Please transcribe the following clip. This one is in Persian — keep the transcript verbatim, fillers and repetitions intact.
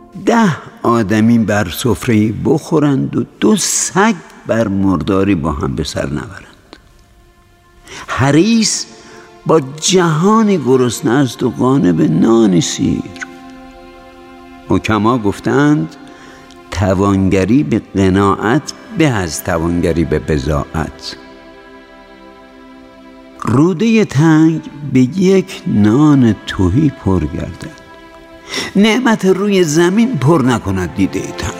ده آدمی بر سفره بخورند و دو سگ بر مرداری با هم به سر نبرند. حریص با جهانی گرسنه است و قانع به نان سیر. حکما گفتند توانگری به قناعت به از توانگری به بضاعت. روده تنگ به یک نان تهی پر گردد، نعمت روی زمین پر نکند دیده تنگ.